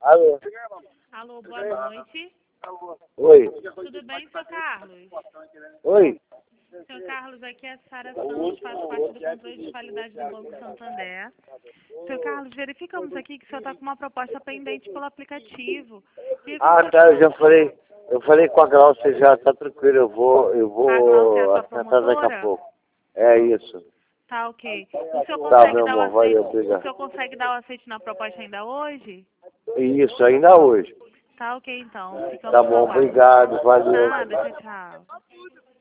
Alô? Alô, boa noite. Oi? Tudo bem, seu Carlos? Oi? Seu Carlos, aqui é a Sara Santos, faço parte do controle de qualidade do Banco Santander. Seu Carlos, verificamos aqui que o senhor está com uma proposta pendente pelo aplicativo. Ah, tá, eu falei com a Glaucia já, tá tranquilo, eu A Glaucia é a vou sua assentar daqui a promotora? pouco. É isso. Tá, ok. O senhor Tá, consegue meu dar o amor, valeu, aceite? O obrigado. senhor consegue dar o aceite na proposta ainda hoje? Isso, ainda hoje. Tá, ok, então. Ficamos Tá no bom, aguardo. obrigado, valeu. Nada, tchau, tchau.